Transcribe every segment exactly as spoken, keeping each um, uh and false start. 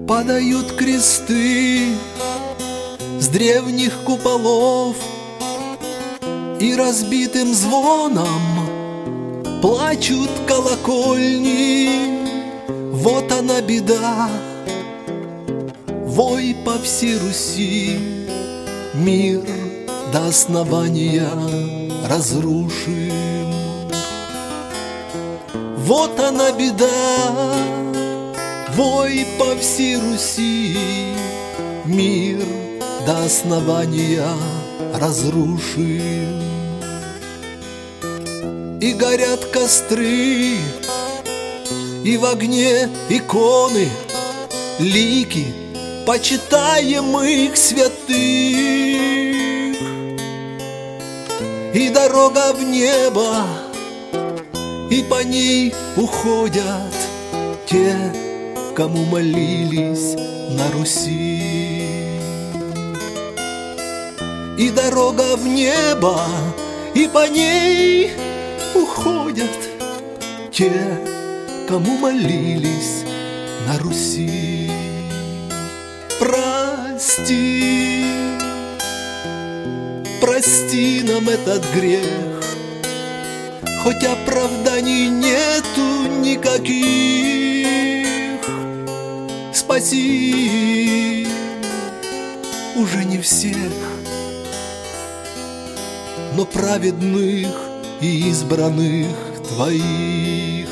Падают кресты с древних куполов, и разбитым звоном плачут колокольни. Вот она беда, вой по всей Руси, мир до основания разрушим. Вот она беда, вой по всей Руси, мир до основания разрушим. И горят костры, и в огне иконы, лики почитаемых святых, и дорога в небо, и по ней уходят те, кому молились на Руси. И дорога в небо, и по ней уходят те, кому молились на Руси. Прости, прости нам этот грех, хоть оправданий нету никаких. Спаси уже не всех, но праведных и избранных Твоих.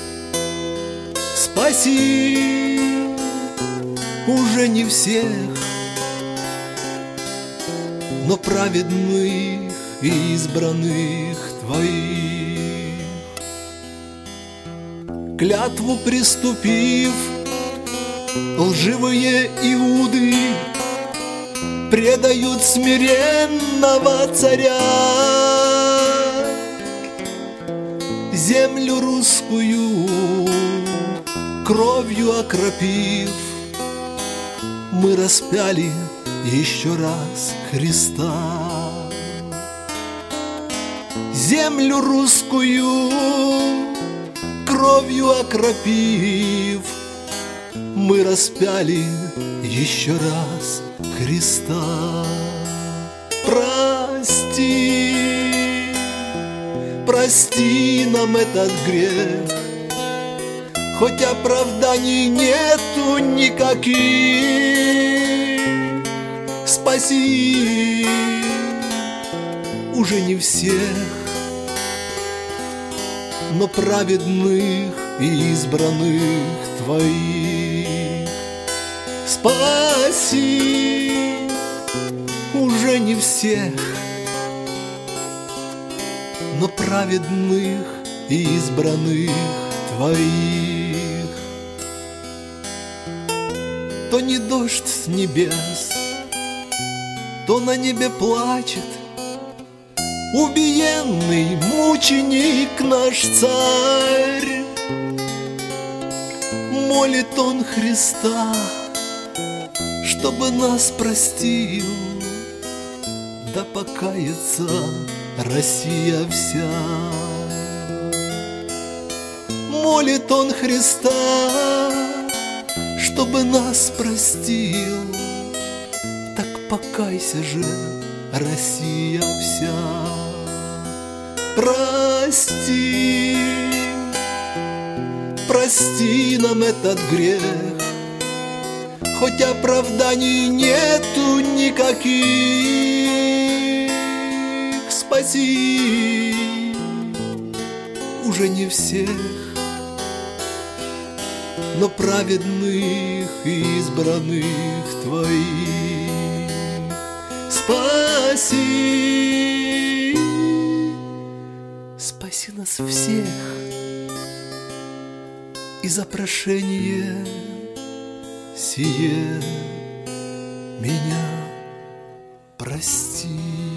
Спаси уже не всех, но праведных и избранных Твоих. Клятву приступив, лживые иуды предают смиренного царя. Землю русскую кровью окропив, мы распяли еще раз Христа. Землю русскую кровью окропив, мы распяли еще раз Христа. Прости, прости нам этот грех, хоть оправданий нету никаких. Спаси уже не всех, но праведных и избранных Твоих. Спаси уже не всех, но праведных и избранных Твоих. То не дождь с небес, то на небе плачет убиенный мученик наш царь. Молит он Христа, чтобы нас простил, да покается Россия вся. Молит он Христа, чтобы нас простил, так покайся же, Россия вся. Прости, прости нам этот грех, хоть оправданий нету никаких. Спаси уже не всех, но праведных и избранных Твоих. Спаси, спаси нас всех, и за прошение сие меня прости.